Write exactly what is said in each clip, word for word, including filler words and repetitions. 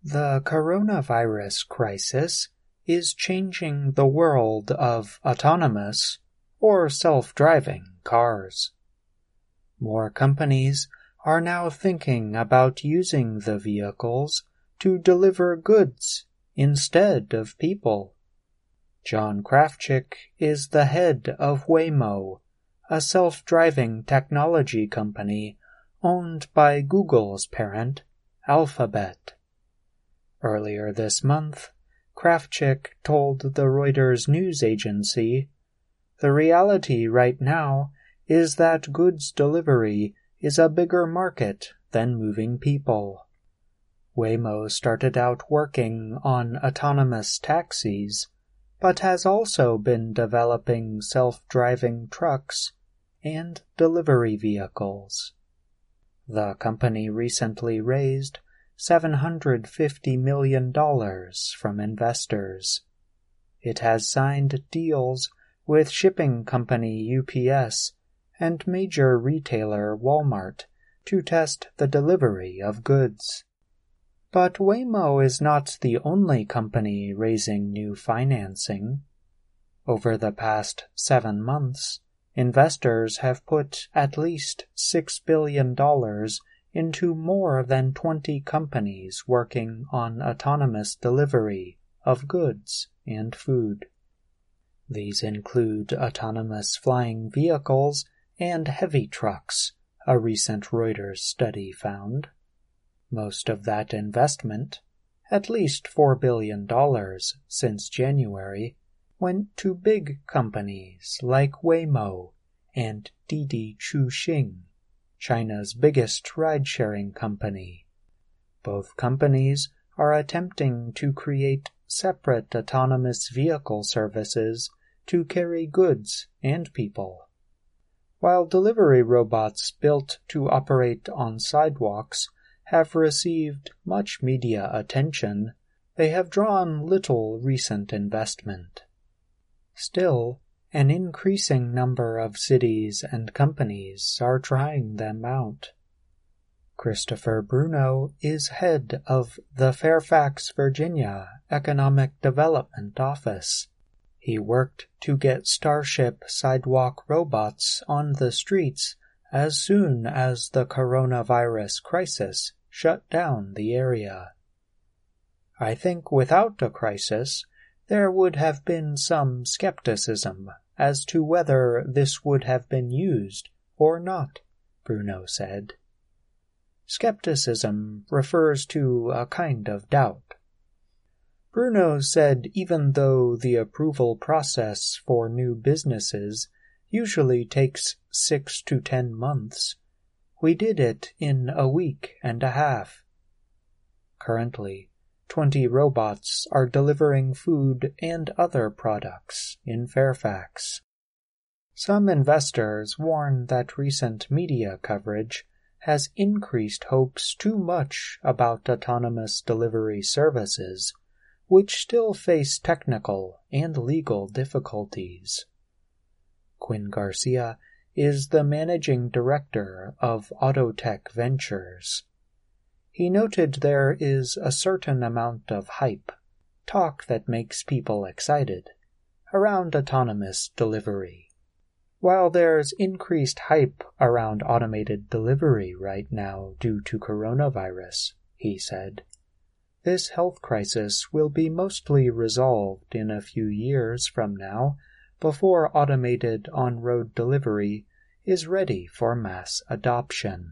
The coronavirus crisis is changing the world of autonomous or self-driving cars. More companies are now thinking about using the vehicles to deliver goods instead of people. John Krafcik is the head of Waymo, a self-driving technology company owned by Google's parent, Alphabet. Earlier this month, Krafcik told the Reuters news agency, "The reality right now is that goods delivery is a bigger market than moving people." Waymo started out working on autonomous taxis, but has also been developing self-driving trucks and delivery vehicles. The company recently raised seven hundred fifty million dollars from investors. It has signed deals with shipping company U P S and major retailer Walmart to test the delivery of goods. But Waymo is not the only company raising new financing. Over the past seven months, investors have put at least six billion dollars into more than twenty companies working on autonomous delivery of goods and food. These include autonomous flying vehicles and heavy trucks, a recent Reuters study found. Most of that investment, at least four billion dollars since January, went to big companies like Waymo and Didi Chuxing, China's biggest ride-sharing company. Both companies are attempting to create separate autonomous vehicle services to carry goods and people. While delivery robots built to operate on sidewalks have received much media attention, they have drawn little recent investment. Still, an increasing number of cities and companies are trying them out. Christopher Bruno is head of the Fairfax, Virginia Economic Development Office. He worked to get Starship sidewalk robots on the streets as soon as the coronavirus crisis shut down the area. "I think without a crisis, there would have been some skepticism as to whether this would have been used or not," Bruno said. Skepticism refers to a kind of doubt. Bruno said even though the approval process for new businesses usually takes six to ten months, we did it in a week and a half. Currently, twenty robots are delivering food and other products in Fairfax. Some investors warn that recent media coverage has increased hopes too much about autonomous delivery services, which still face technical and legal difficulties. Quinn Garcia is the managing director of Autotech Ventures. He noted there is a certain amount of hype, talk that makes people excited, around autonomous delivery. While there's increased hype around automated delivery right now due to coronavirus, he said, this health crisis will be mostly resolved in a few years from now before automated on-road delivery is ready for mass adoption.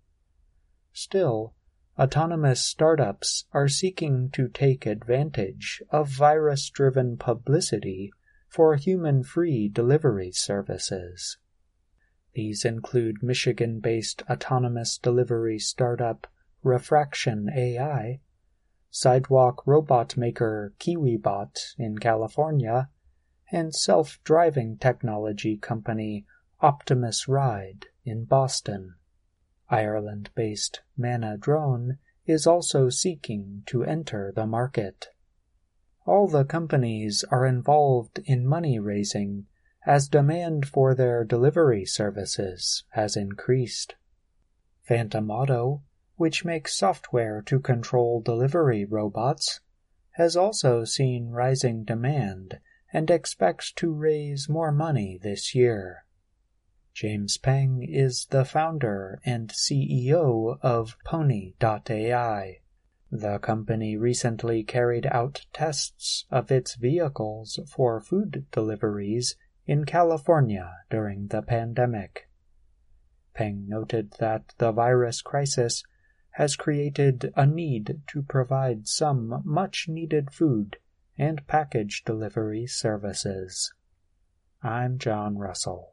Still, autonomous startups are seeking to take advantage of virus-driven publicity for human-free delivery services. These include Michigan-based autonomous delivery startup Refraction A I, sidewalk robot maker KiwiBot in California, and self-driving technology company Optimus Ride in Boston. Ireland-based Mana Drone is also seeking to enter the market. All the companies are involved in money-raising as demand for their delivery services has increased. Phantom Auto, which makes software to control delivery robots, has also seen rising demand and expects to raise more money this year. James Peng is the founder and C E O of Pony dot A I. The company recently carried out tests of its vehicles for food deliveries in California during the pandemic. Peng noted that the virus crisis has created a need to provide some much-needed food and package delivery services. I'm John Russell.